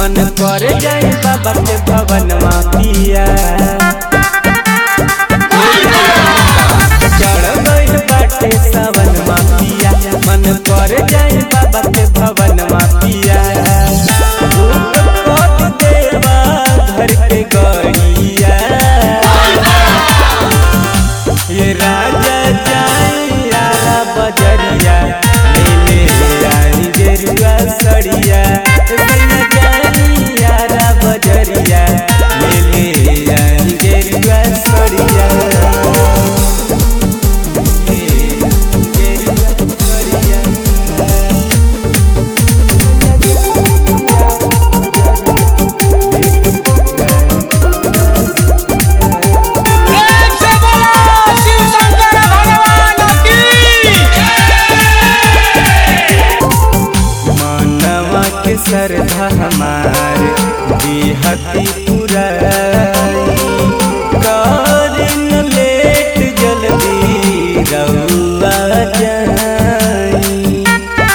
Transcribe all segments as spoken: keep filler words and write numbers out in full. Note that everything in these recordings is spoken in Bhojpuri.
मन कर जाए बाबा के भवन माफिया चढ़ गइल बाटे सावन माफिया मन कर जाए बाबा के भवन माफिया देवा घर के गड़िया ये राजा जाइया बजरिया ले ले आई गेरुआ सड़िया यारा बजरिया ले ले आई गेरुआ सड़िया श्रद्धा हमार दिहती पुराई करिन लेट जल्दी रउआ जाई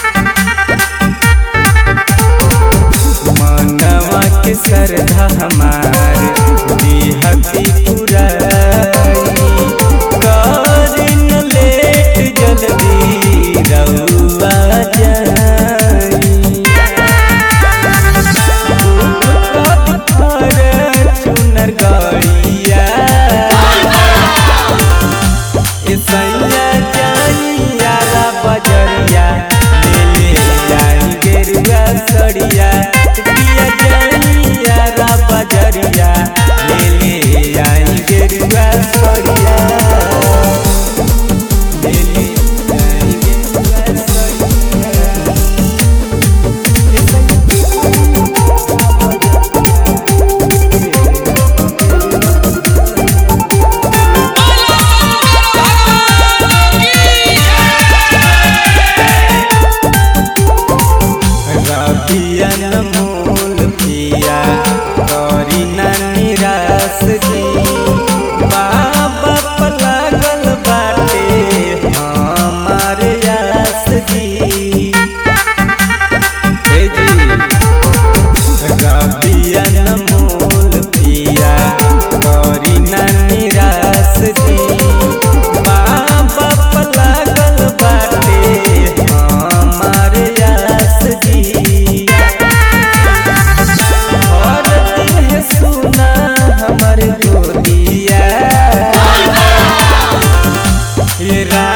मनवा के श्रद्धा हमार दिहती पुराई करिन लेट जल्दी रउआ जाई बजरिया ले ले आई गेरुआ सड़िया यारा बजरिया ले ले आई गेरुआ सड़िया ले ले आई गेरुआ सड़िया मोल पिया करी ना निराश जी बाबा पर लागल बाटे हमारे आस जी हे जी रबिया मोल पिया करी ना निराश जी बाबा पर लागल बाटे हमारे आस जी ये